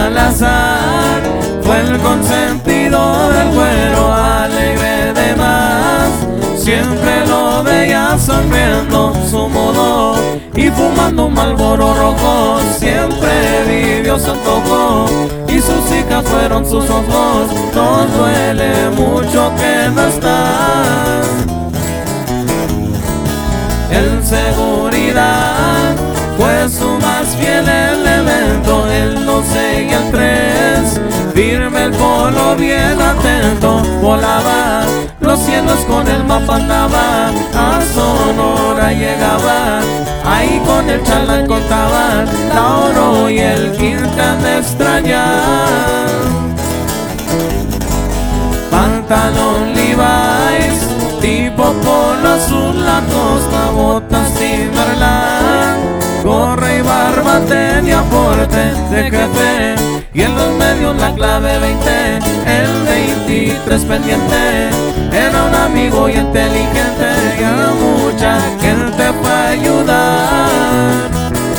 al azar. Fue el consentido del güero, alegre de más. Siempre lo veía sonriendo su modo y fumando un Marlboro rojo. Siempre vivió su antojo y sus hijas fueron sus ojos. Nos duele mucho que no está. En seguridad fue su más fiel elemento. Él no seguía el 3, firme el polo bien atento. Volaba los cielos con el mapa, andaba a Sonora llegaba. Ahí con el chalán contaban la Oro y el Quintán de extrañar. Pantalón Levi's tipo polo azul, la costa, botas Timberland, gorra y barba tenía porte de jefe, y en los medios la clave 20, el 23 pendiente. Era un amigo y inteligente y a mucha gente fue a ayudar.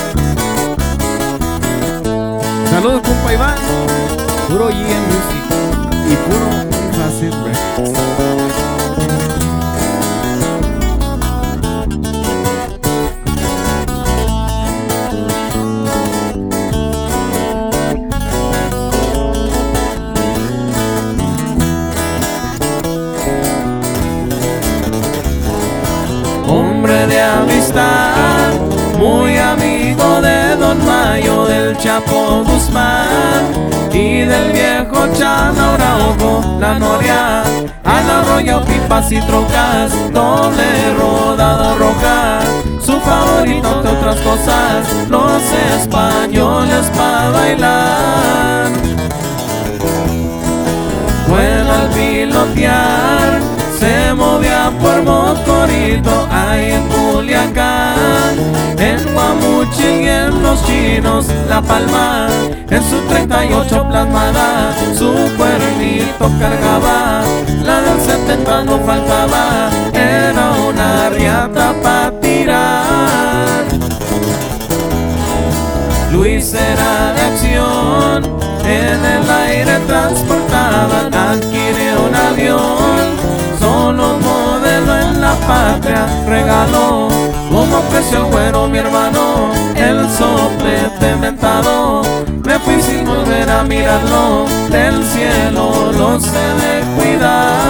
Saludos, compa Iván. Puro GM Music y puro Fácil Records. Hombre de amistad, muy amigo de Don Mayo, del Chapo Guzmán y del viejo Chana Araujo. La noria al arroyo, pipas y trocas, doble rodado roja. Su favorito entre otras cosas, los españoles para bailar. Vuela al pilotear, se movía por Mocorito, ahí en Culiacán, en Guamuchil y en Los Chinos, La Palma, en su 38 plasmada, su cuernito cargaba, la del 70 no faltaba, era una riata pa' tirar. Luis era de acción, en el aire transportaban, adquirió un avión, solo un modelo en la patria regaló. Como creció el güero mi hermano, el soplete mentado, me fui sin volver a mirarlo, del cielo lo sé de cuidar.